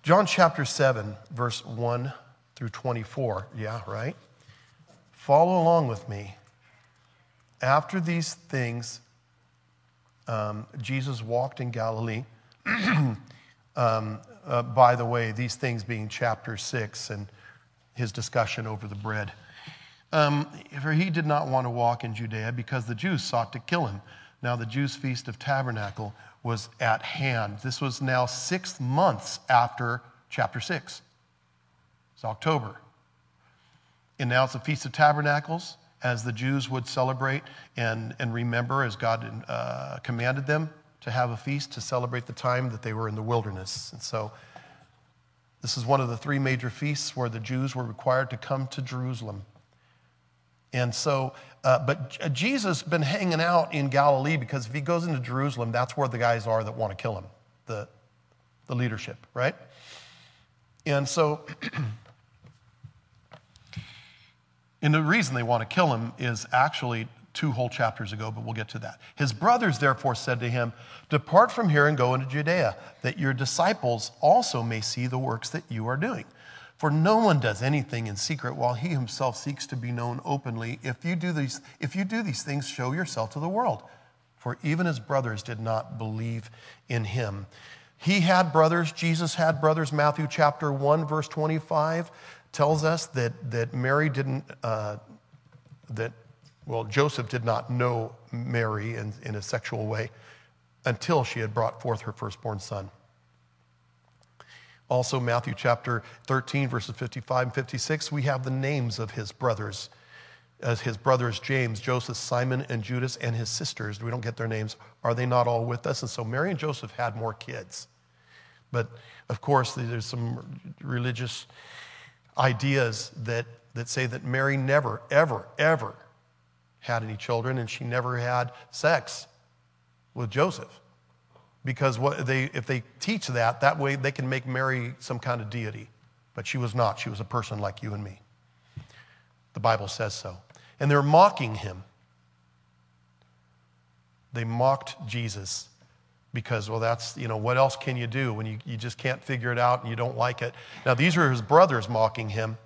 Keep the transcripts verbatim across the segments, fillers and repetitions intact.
John chapter seven, verse one through twenty-four. Yeah, right? Follow along with me. After these things, um, Jesus walked in Galilee. um, uh, by the way, these things being chapter six and his discussion over the bread. Um, for he did not want to walk in Judea because the Jews sought to kill him. Now the Jews' feast of tabernacle was at hand. This was now six months after chapter six. It's October. And now it's the Feast of Tabernacles, as the Jews would celebrate and, and remember as God uh, commanded them to have a feast to celebrate the time that they were in the wilderness. And so this is one of the three major feasts where the Jews were required to come to Jerusalem. And so, uh, but Jesus has been hanging out in Galilee because if he goes into Jerusalem, that's where the guys are that want to kill him, the, the leadership, right? And so, and the reason they want to kill him is actually two whole chapters ago, but we'll get to that. His brothers therefore said to him, "Depart from here and go into Judea, that your disciples also may see the works that you are doing. For no one does anything in secret while he himself seeks to be known openly. If you do these, if you do these things, show yourself to the world." For even his brothers did not believe in him. He had brothers, Jesus had brothers. Matthew chapter one, verse twenty-five tells us that, that Mary didn't, uh, that, well, Joseph did not know Mary in, in a sexual way until she had brought forth her firstborn son. Also, Matthew chapter thirteen, verses fifty-five and fifty-six, we have the names of his brothers. As his brothers, James, Joseph, Simon, and Judas, and his sisters. We don't get their names. Are they not all with us? And so Mary and Joseph had more kids. But, of course, there's some religious ideas that, that say that Mary never, ever, ever had any children, and she never had sex with Joseph. Because what they, if they teach that, that way they can make Mary some kind of deity. But she was not. She was a person like you and me. The Bible says so. And they're mocking him. They mocked Jesus because, well, that's, you know, what else can you do when you, you just can't figure it out and you don't like it? Now, these are his brothers mocking him,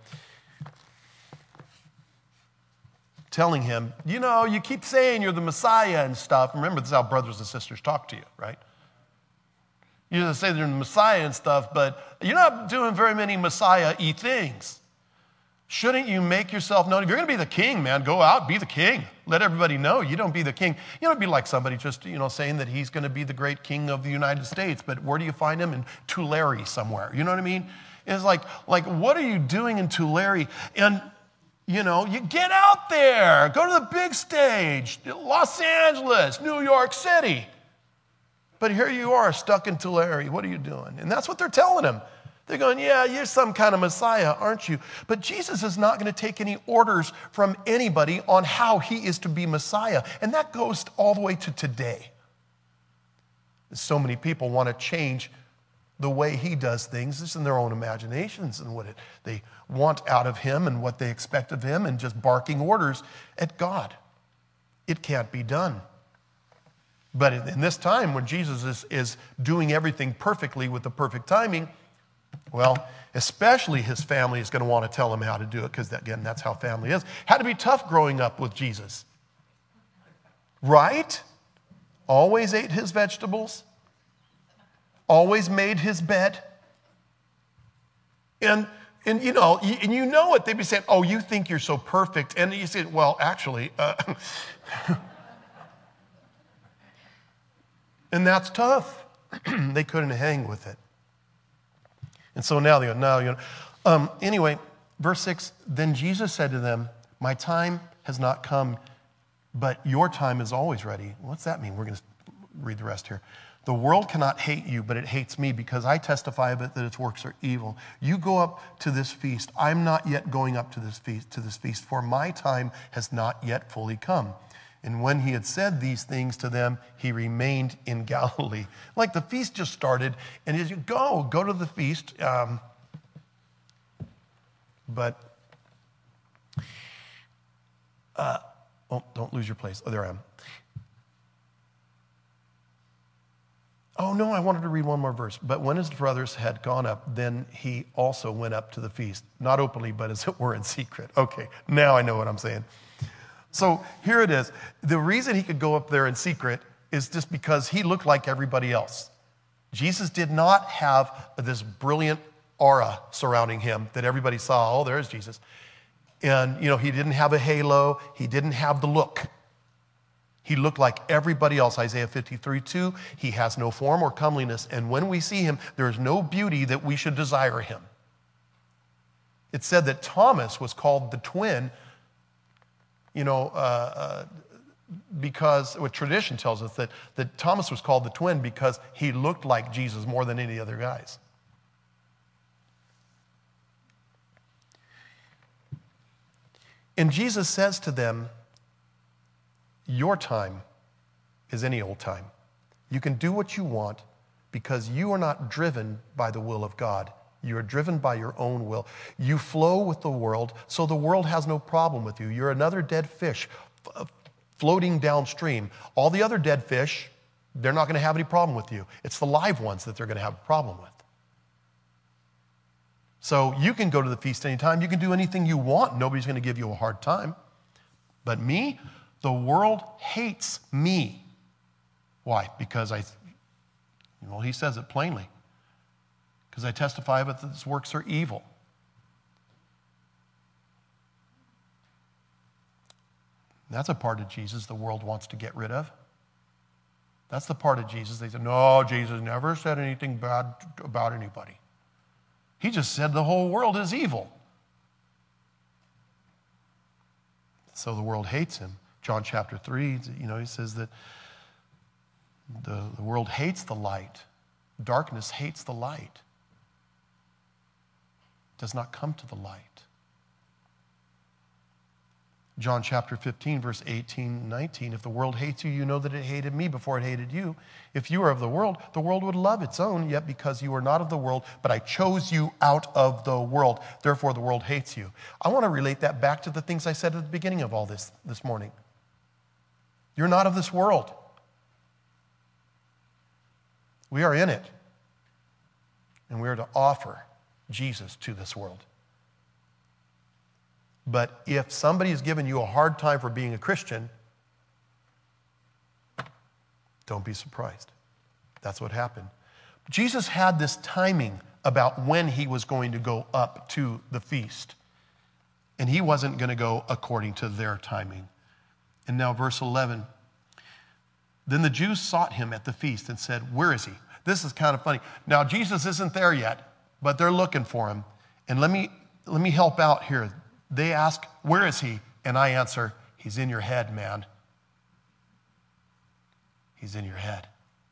telling him, you know, you keep saying you're the Messiah and stuff. Remember, this is how brothers and sisters talk to you, right? You just say they're the Messiah and stuff, but you're not doing very many Messiah-y things. Shouldn't you make yourself known? If you're going to be the king, man, go out, be the king. Let everybody know you don't be the king. You don't be like somebody just, you know, saying that he's going to be the great king of the United States, but where do you find him? In Tulare somewhere. You know what I mean? It's like, like, what are you doing in Tulare? And, you know, you get out there. Go to the big stage. Los Angeles, New York City. But here you are stuck in Tulare. What are you doing? And that's what they're telling him. They're going, yeah, you're some kind of Messiah, aren't you? But Jesus is not going to take any orders from anybody on how he is to be Messiah. And that goes all the way to today. So many people want to change the way he does things just in their own imaginations and what it, they want out of him and what they expect of him and just barking orders at God. It can't be done. But in this time when Jesus is, is doing everything perfectly with the perfect timing, well, especially his family is going to want to tell him how to do it because, again, that's how family is. Had to be tough growing up with Jesus. Right? Always ate his vegetables. Always made his bed. And, and you know, and you know it. They'd be saying, oh, you think you're so perfect. And you say, well, actually... Uh, and that's tough. They couldn't hang with it. And so now they go, no, you know. Um, anyway, verse six, then Jesus said to them, my time has not come, but your time is always ready. What's that mean? We're going to read the rest here. The world cannot hate you, but it hates me because I testify of it that its works are evil. You go up to this feast. I'm not yet going up to this feast, to this feast, for my time has not yet fully come. And when he had said these things to them, he remained in Galilee. Like the feast just started, and as you go, go to the feast. Um, but, uh, oh, don't lose your place. Oh, there I am. Oh, no, I wanted to read one more verse. But when his brothers had gone up, then he also went up to the feast, not openly, but as it were in secret. Okay, now I know what I'm saying. So here it is. The reason he could go up there in secret is just because he looked like everybody else. Jesus did not have this brilliant aura surrounding him that everybody saw. Oh, there's Jesus. And, you know, he didn't have a halo. He didn't have the look. He looked like everybody else. Isaiah fifty-three two, he has no form or comeliness. And when we see him, there is no beauty that we should desire him. It said that Thomas was called the twin, you know, uh, uh, because what tradition tells us that, that Thomas was called the twin because he looked like Jesus more than any other guys. And Jesus says to them, your time is any old time. You can do what you want because you are not driven by the will of God. You are driven by your own will. You flow with the world, so the world has no problem with you. You're another dead fish floating downstream. All the other dead fish, they're not going to have any problem with you. It's the live ones that they're going to have a problem with. So you can go to the feast anytime. You can do anything you want. Nobody's going to give you a hard time. But me, the world hates me. Why? Because I, well, he says it plainly. Because I testify that his works are evil. That's a part of Jesus the world wants to get rid of. That's the part of Jesus. They said, no, Jesus never said anything bad about anybody. He just said the whole world is evil. So the world hates him. John chapter three, you know, he says that the, the world hates the light. Darkness hates the light. Does not come to the light. John chapter fifteen, verse eighteen, nineteen, if the world hates you, you know that it hated me before it hated you. If you are of the world, the world would love its own, yet because you are not of the world, but I chose you out of the world, therefore the world hates you. I want to relate that back to the things I said at the beginning of all this this morning. You're not of this world. We are in it. And we are to offer Jesus to this world. But if somebody has given you a hard time for being a Christian, don't be surprised. That's what happened. Jesus had this timing about when he was going to go up to the feast. And he wasn't going to go according to their timing. And now verse eleven. Then the Jews sought him at the feast and said, where is he? This is kind of funny. Now Jesus isn't there yet, but they're looking for him. And let me, let me help out here. They ask, where is he? And I answer, he's in your head, man. He's in your head.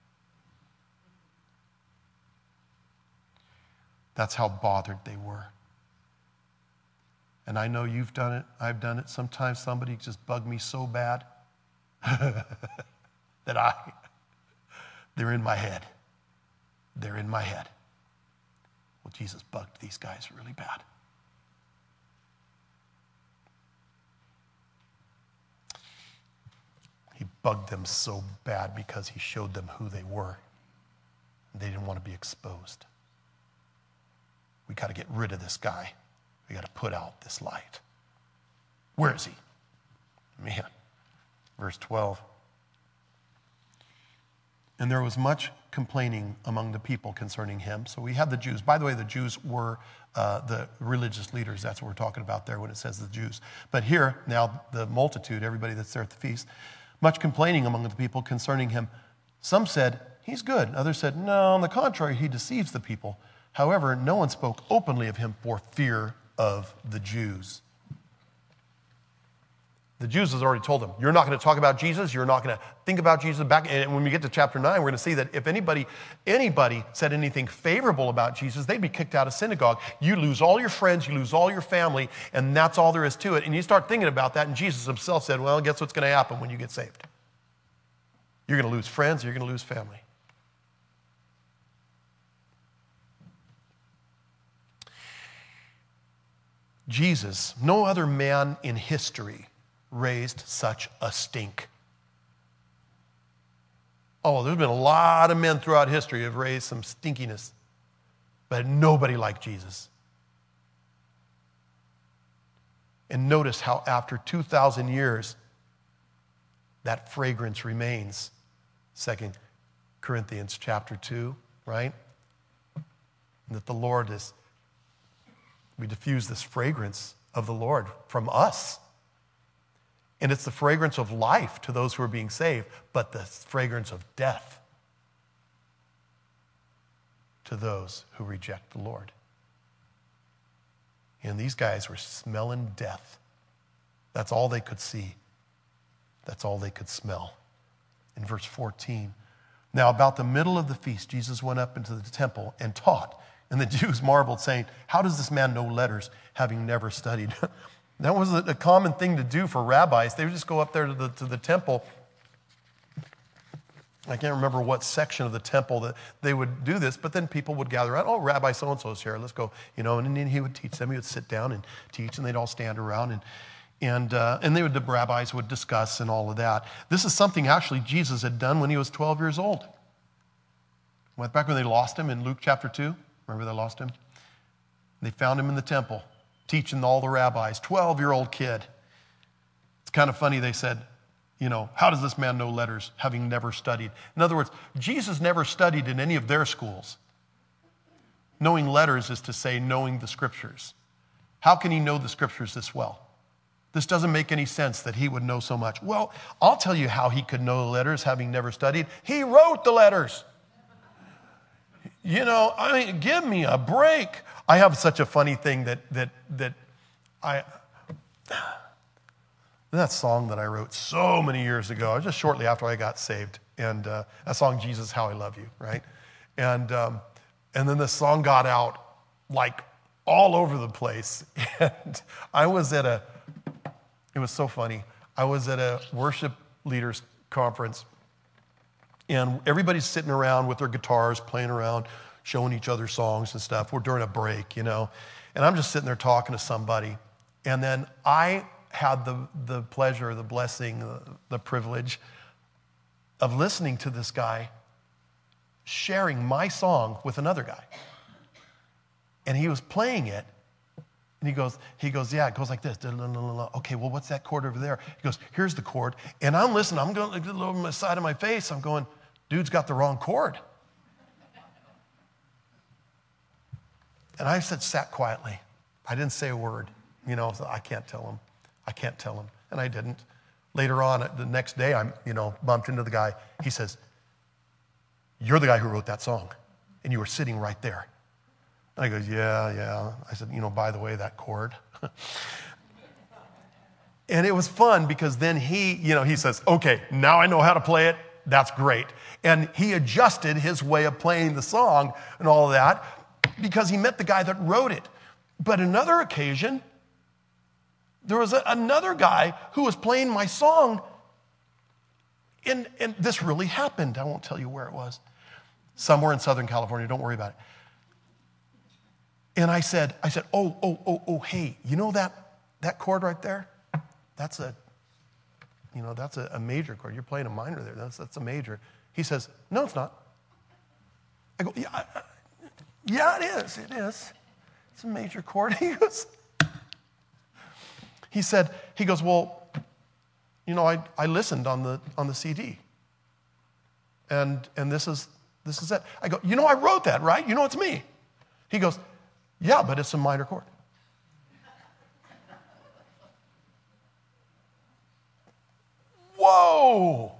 That's how bothered they were. And I know you've done it. I've done it. Sometimes somebody just bugged me so bad that I, they're in my head. They're in my head. Well, Jesus bugged these guys really bad. He bugged them so bad because he showed them who they were. They didn't want to be exposed. We got to get rid of this guy. We got to put out this light. Where is he? Man. Verse twelve. And there was much complaining among the people concerning him. So we have the Jews. By the way, the Jews were uh, the religious leaders. That's what we're talking about there when it says the Jews. But here, now the multitude, everybody that's there at the feast, much complaining among the people concerning him. Some said, he's good. Others said, no, on the contrary, he deceives the people. However, no one spoke openly of him for fear of the Jews. The Jews has already told them, you're not going to talk about Jesus. You're not going to think about Jesus. Back, and when we get to chapter nine, we're going to see that if anybody, anybody said anything favorable about Jesus, they'd be kicked out of synagogue. You lose all your friends, you lose all your family, and that's all there is to it. And you start thinking about that, and Jesus himself said, well, guess what's going to happen when you get saved? You're going to lose friends, you're going to lose family. Jesus, no other man in history raised such a stink. Oh, there's been a lot of men throughout history who have raised some stinkiness, but nobody like Jesus. And notice how after two thousand years, that fragrance remains. Second Corinthians chapter two, right? And that the Lord is, we diffuse this fragrance of the Lord from us. And it's the fragrance of life to those who are being saved, but the fragrance of death to those who reject the Lord. And these guys were smelling death. That's all they could see. That's all they could smell. In verse fourteen, now about the middle of the feast, Jesus went up into the temple and taught. And the Jews marveled, saying, how does this man know letters, having never studied? That was a common thing to do for rabbis. They would just go up there to the, to the temple. I can't remember what section of the temple that they would do this, but then people would gather around. Oh, Rabbi so-and-so is here. Let's go. You know, and then he would teach them. He would sit down and teach, and they'd all stand around. And and uh, and they would, the rabbis would discuss and all of that. This is something actually Jesus had done when he was twelve years old. Went back when they lost him in Luke chapter two. Remember they lost him? They found him in the temple, teaching all the rabbis, twelve-year-old kid. It's kind of funny, they said, you know, how does this man know letters, having never studied? In other words, Jesus never studied in any of their schools. Knowing letters is to say knowing the scriptures. How can he know the scriptures this well? This doesn't make any sense that he would know so much. Well, I'll tell you how he could know the letters, having never studied. He wrote the letters. You know, I mean, give me a break. I have such a funny thing that that that I that song that I wrote so many years ago, just shortly after I got saved, and uh, that song "Jesus, How I Love You," right? And um, and then the song got out like all over the place, and I was at a. It was so funny. I was at a worship leaders conference. And everybody's sitting around with their guitars, playing around, showing each other songs and stuff. We're during a break, you know. And I'm just sitting there talking to somebody. And then I had the, the pleasure, the blessing, the, the privilege of listening to this guy sharing my song with another guy. And he was playing it. And he goes, he goes, yeah, it goes like this. Okay, well, what's that chord over there? He goes, here's the chord. And I'm listening. I'm going over the side of my face. I'm going, dude's got the wrong chord. And I said, sat quietly. I didn't say a word. You know, so I can't tell him. I can't tell him. And I didn't. Later on, the next day, I'm, you know, bumped into the guy. He says, you're the guy who wrote that song. And you were sitting right there. And I goes, yeah, yeah. I said, you know, by the way, that chord. And it was fun because then he, you know, he says, okay, now I know how to play it. That's great. And he adjusted his way of playing the song and all of that because he met the guy that wrote it. But another occasion, there was a, another guy who was playing my song. And, and this really happened. I won't tell you where it was. Somewhere in Southern California. Don't worry about it. And I said, I said, oh, oh, oh, oh, hey, you know that that chord right there? That's a, you know, that's a, a major chord. You're playing a minor there. That's that's a major. He says, no, it's not. I go, yeah, I, yeah, it is. It is. It's a major chord. He goes, he said, he goes, well, you know, I, I listened on the on the C D. And and this is this is it. I go, you know, I wrote that, right? You know, it's me. He goes, yeah, but it's a minor chord. Whoa!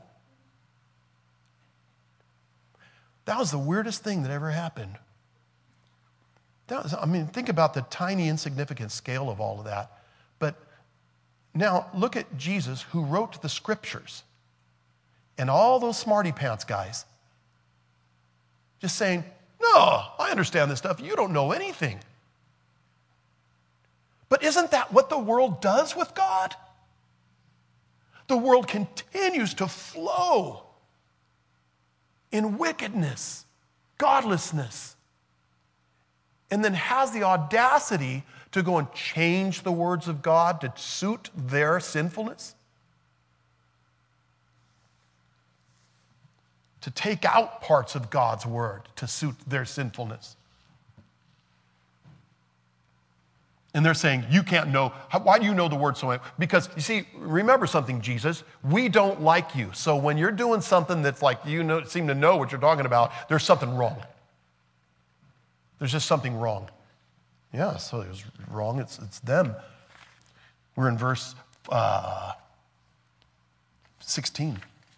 That was the weirdest thing that ever happened. That was, I mean, think about the tiny, insignificant scale of all of that. But now look at Jesus, who wrote the scriptures, and all those smarty pants guys just saying, no, I understand this stuff. You don't know anything. But isn't that what the world does with God? The world continues to flow in wickedness, godlessness, and then has the audacity to go and change the words of God to suit their sinfulness. to take out parts of God's word to suit their sinfulness. And they're saying, you can't know. How, why do you know the word so much? Because, you see, remember something, Jesus. We don't like you. So when you're doing something that's like you know, seem to know what you're talking about, there's something wrong. There's just something wrong. Yeah, so it was wrong. It's, it's them. We're in verse uh, sixteen.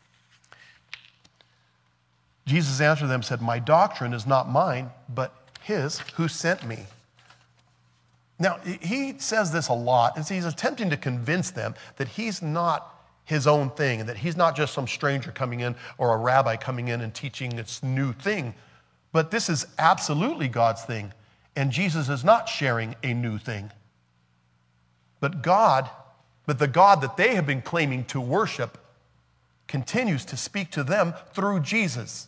Jesus answered them and said, my doctrine is not mine, but his who sent me. Now, he says this a lot, and he's attempting to convince them that he's not his own thing, and that he's not just some stranger coming in or a rabbi coming in and teaching this new thing, but this is absolutely God's thing, and Jesus is not sharing a new thing. But God, but the God that they have been claiming to worship continues to speak to them through Jesus.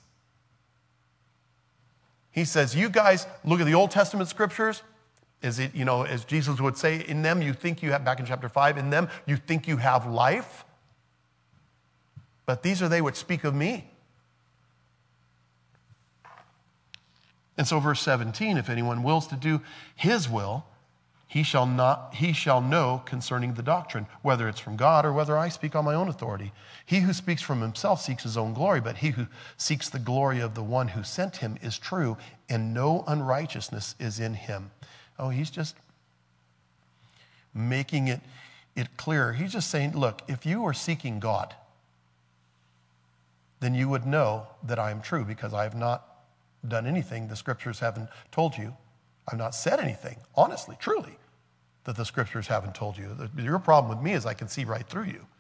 He says, you guys look at the Old Testament scriptures. Is it, you know, as Jesus would say, in them you think you have, back in chapter five, in them you think you have life. But these are they which speak of me. And so verse seventeen, if anyone wills to do his will, he shall not, he shall know concerning the doctrine, whether it's from God or whether I speak on my own authority. He who speaks from himself seeks his own glory, but he who seeks the glory of the one who sent him is true, and no unrighteousness is in him. Oh, he's just making it, it clear. He's just saying, look, if you are seeking God, then you would know that I am true, because I have not done anything the scriptures haven't told you. I've not said anything, honestly, truly, that the scriptures haven't told you. Your problem with me is I can see right through you.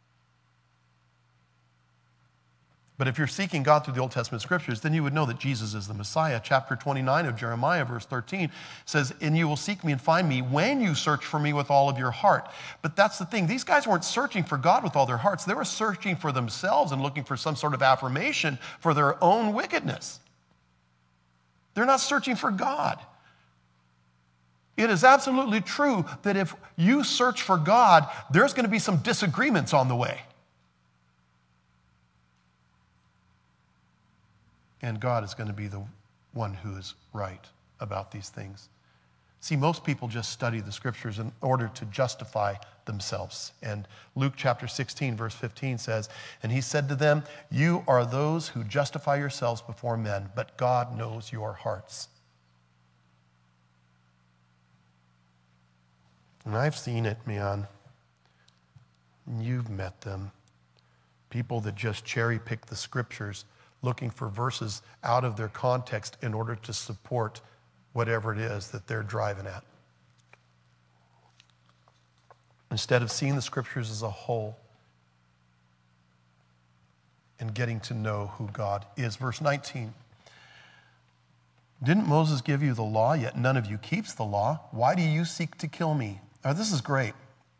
But if you're seeking God through the Old Testament scriptures, then you would know that Jesus is the Messiah. Chapter twenty-nine of Jeremiah, verse thirteen, says, and you will seek me and find me when you search for me with all of your heart. But that's the thing. These guys weren't searching for God with all their hearts. They were searching for themselves and looking for some sort of affirmation for their own wickedness. They're not searching for God. It is absolutely true that if you search for God, there's going to be some disagreements on the way. And God is going to be the one who is right about these things. See, most people just study the scriptures in order to justify themselves. And Luke chapter sixteen, verse fifteen says, and he said to them, you are those who justify yourselves before men, but God knows your hearts. And I've seen it, man. You've met them. People that just cherry pick the scriptures, looking for verses out of their context in order to support whatever it is that they're driving at. Instead of seeing the scriptures as a whole and getting to know who God is. Verse nineteen. Didn't Moses give you the law, yet none of you keeps the law? Why do you seek to kill me? Oh, this is great.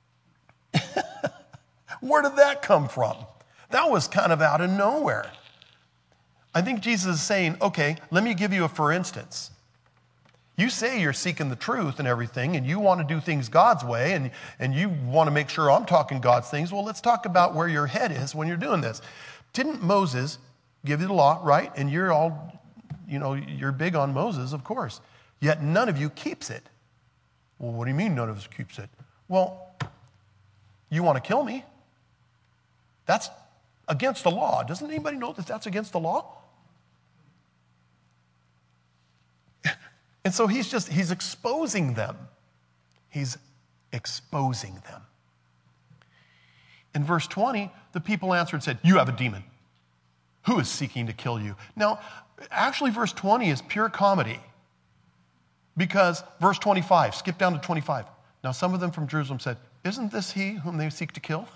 Where did that come from? That was kind of out of nowhere. I think Jesus is saying, okay, let me give you a for instance. You say you're seeking the truth and everything, and you want to do things God's way, and, and you want to make sure I'm talking God's things. Well, let's talk about where your head is when you're doing this. Didn't Moses give you the law, right? And you're all, you know, you're big on Moses, of course. Yet none of you keeps it. Well, what do you mean none of us keeps it? Well, you want to kill me. That's against the law. Doesn't anybody know that that's against the law? And so he's just, he's exposing them. He's exposing them. In verse twenty, the people answered and said, you have a demon. Who is seeking to kill you? Now, actually, verse twenty is pure comedy. Because verse twenty-five, skip down to twenty-five. Now, some of them from Jerusalem said, isn't this he whom they seek to kill?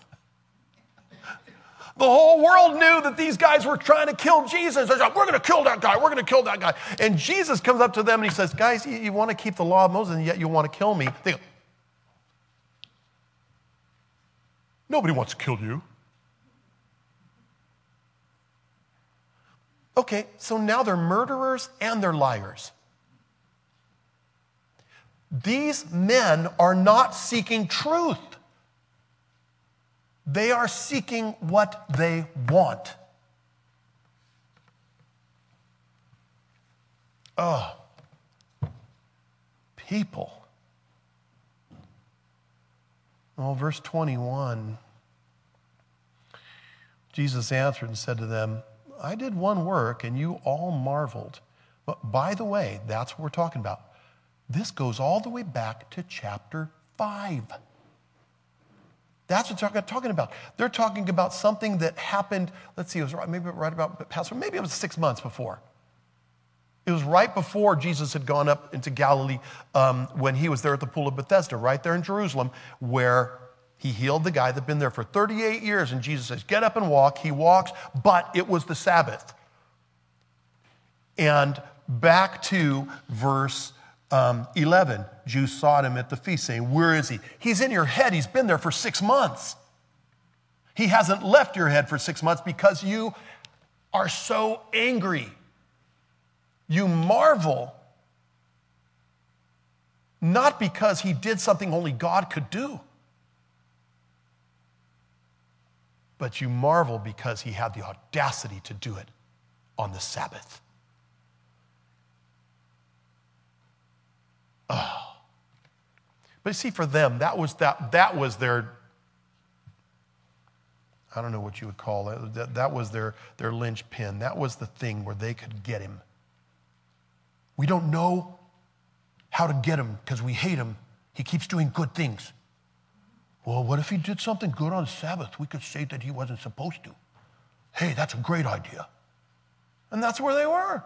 The whole world knew that these guys were trying to kill Jesus. They're like, we're going to kill that guy. We're going to kill that guy. And Jesus comes up to them and he says, guys, you, you want to keep the law of Moses and yet you want to kill me. They go, nobody wants to kill you. Okay, so now they're murderers and they're liars. These men are not seeking truth. They are seeking what they want. Oh, people. Well, verse twenty-one, Jesus answered and said to them, I did one work and you all marveled. But by the way, that's what we're talking about. This goes all the way back to chapter five. That's what they're talking about. They're talking about something that happened, let's see, it was right, maybe right about Passover, maybe it was six months before. It was right before Jesus had gone up into Galilee um, when he was there at the pool of Bethesda, right there in Jerusalem, where he healed the guy that had been there for thirty-eight years. And Jesus says, get up and walk. He walks, but it was the Sabbath. And back to verse um, eleven, Jews sought him at the feast, saying, where is he? He's in your head. He's been there for six months. He hasn't left your head for six months because you are so angry. You marvel, not because he did something only God could do, but you marvel because he had the audacity to do it on the Sabbath. Oh. But you see, for them, that was that that was their, I don't know what you would call it, that, that was their, their linchpin. That was the thing where they could get him. We don't know how to get him because we hate him. He keeps doing good things. Well, what if he did something good on Sabbath? We could say that he wasn't supposed to. Hey, that's a great idea. And that's where they were.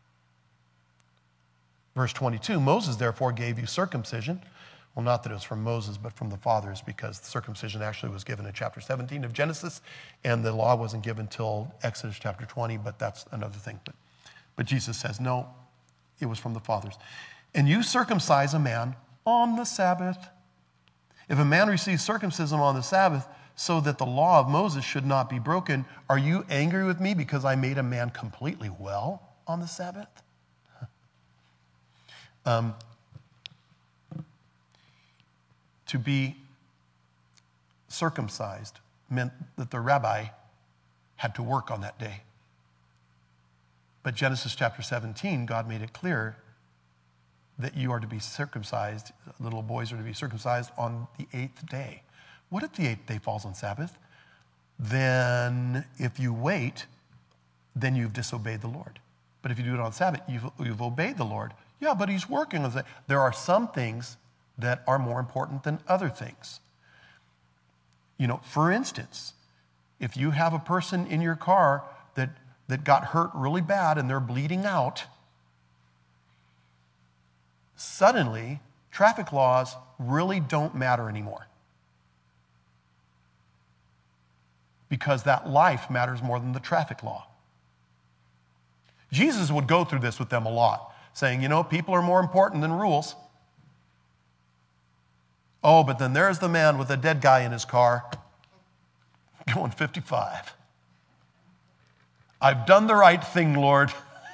Verse twenty-two, Moses therefore gave you circumcision. Well, not that it was from Moses, but from the fathers, because the circumcision actually was given in chapter seventeen of Genesis, and the law wasn't given until Exodus chapter twenty, but that's another thing. But, but Jesus says, no, it was from the fathers. And you circumcise a man on the Sabbath. If a man receives circumcision on the Sabbath so that the law of Moses should not be broken, are you angry with me because I made a man completely well on the Sabbath? Um, to be circumcised meant that the rabbi had to work on that day. But Genesis chapter seventeen, God made it clear that you are to be circumcised, little boys are to be circumcised on the eighth day. What if the eighth day falls on Sabbath? Then if you wait, then you've disobeyed the Lord. But if you do it on Sabbath, you've, you've obeyed the Lord. Yeah, but he's working on it. There are some things that are more important than other things. You know, for instance, if you have a person in your car that, that got hurt really bad and they're bleeding out, suddenly traffic laws really don't matter anymore. Because that life matters more than the traffic law. Jesus would go through this with them a lot, saying, you know, people are more important than rules. Oh, but then there's the man with a dead guy in his car going fifty-five. I've done the right thing, Lord.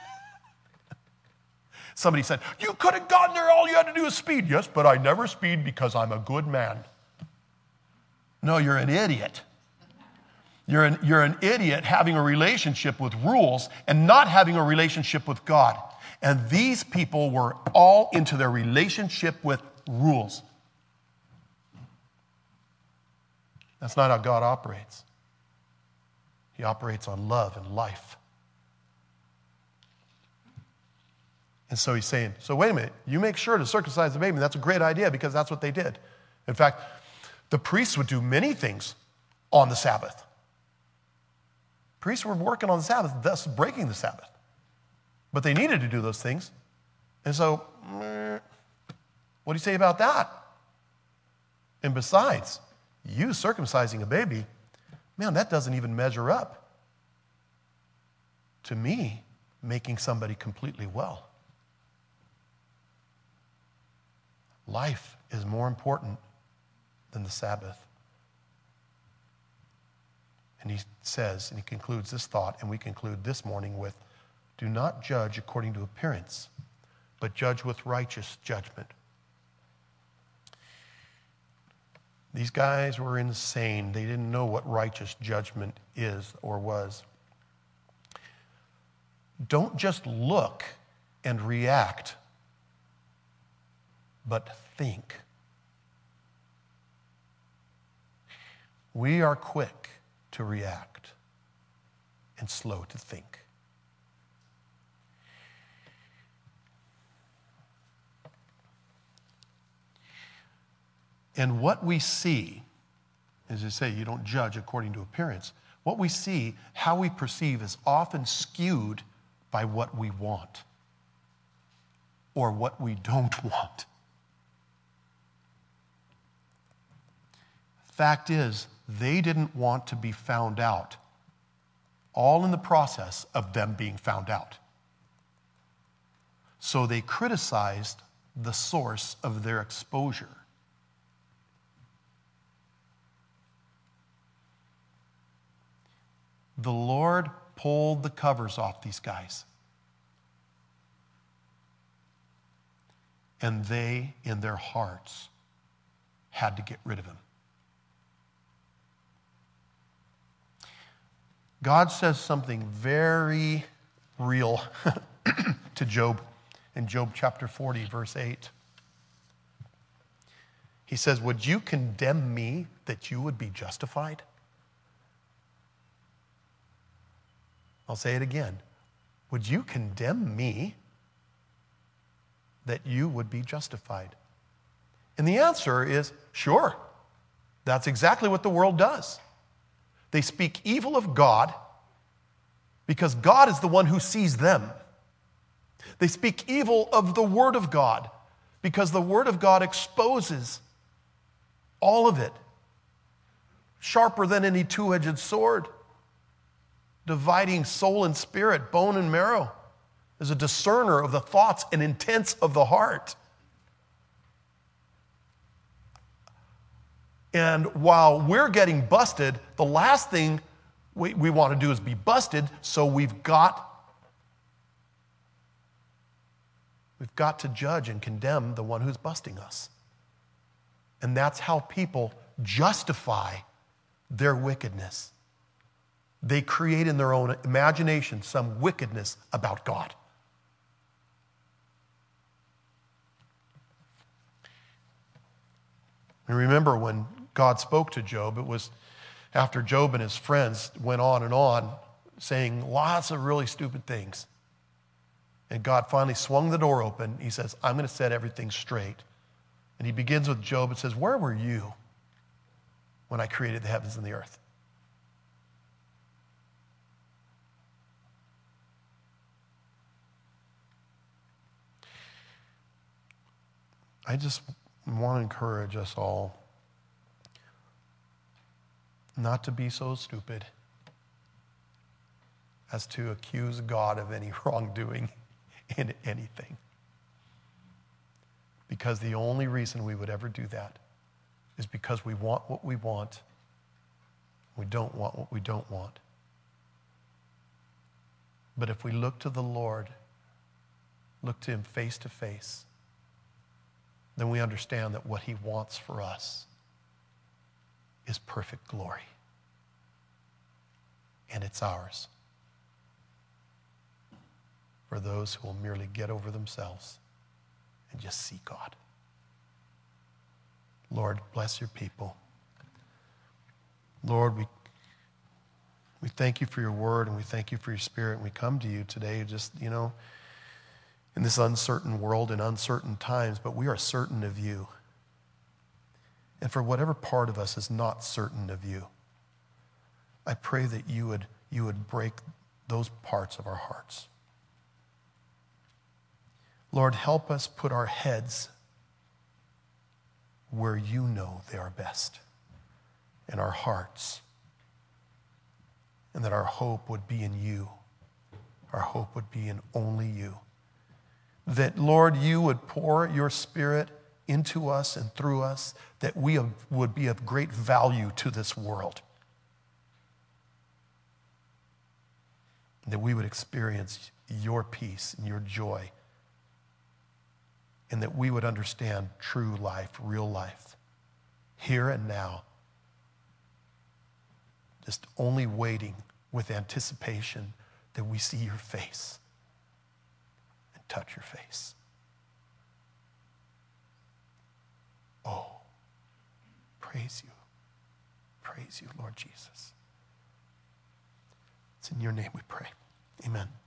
Somebody said, you could have gotten there, all you had to do is speed. Yes, but I never speed because I'm a good man. No, you're an idiot. You're an, you're an idiot having a relationship with rules and not having a relationship with God. And these people were all into their relationship with rules. That's not how God operates. He operates on love and life. And so he's saying, so wait a minute, you make sure to circumcise the baby. That's a great idea because that's what they did. In fact, the priests would do many things on the Sabbath. Priests were working on the Sabbath, thus breaking the Sabbath. But they needed to do those things. And so, what do you say about that? And besides, you circumcising a baby, man, that doesn't even measure up to me making somebody completely well. Life is more important than the Sabbath. And he says, and he concludes this thought, and we conclude this morning with, do not judge according to appearance, but judge with righteous judgment. These guys were insane. They didn't know what righteous judgment is or was. Don't just look and react, but think. We are quick to react and slow to think. And what we see, as I say, you don't judge according to appearance. What we see, how we perceive, is often skewed by what we want or what we don't want. Fact is, they didn't want to be found out, all in the process of them being found out. So they criticized the source of their exposure. The Lord pulled the covers off these guys. And they, in their hearts, had to get rid of him. God says something very real to Job in Job chapter forty, verse eight. He says, "Would you condemn me that you would be justified?" I'll say it again. Would you condemn me that you would be justified? And the answer is, sure. That's exactly what the world does. They speak evil of God because God is the one who sees them. They speak evil of the Word of God because the Word of God exposes all of it, sharper than any two-edged sword, dividing soul and spirit, bone and marrow, is a discerner of the thoughts and intents of the heart. And while we're getting busted, the last thing we, we want to do is be busted, so we've got, we've got to judge and condemn the one who's busting us. And that's how people justify their wickedness. They create in their own imagination some wickedness about God. And remember when God spoke to Job, it was after Job and his friends went on and on saying lots of really stupid things. And God finally swung the door open. He says, I'm going to set everything straight. And he begins with Job and says, where were you when I created the heavens and the earth? I just want to encourage us all not to be so stupid as to accuse God of any wrongdoing in anything. Because the only reason we would ever do that is because we want what we want. We don't want what we don't want. But if we look to the Lord, look to him face to face, then we understand that what he wants for us is perfect glory. And it's ours. For those who will merely get over themselves and just see God. Lord, bless your people. Lord, we, we thank you for your word and we thank you for your spirit. And we come to you today just, you know, in this uncertain world and uncertain times, but we are certain of you. And for whatever part of us is not certain of you, I pray that you would, you would break those parts of our hearts. Lord, help us put our heads where you know they are best, in our hearts, and that our hope would be in you. Our hope would be in only you. That, Lord, you would pour your Spirit into us and through us, that we would be of great value to this world. That we would experience your peace and your joy. And that we would understand true life, real life, here and now. Just only waiting with anticipation that we see your face. touch your face. Oh, praise you. Praise you, Lord Jesus. It's in your name we pray. Amen.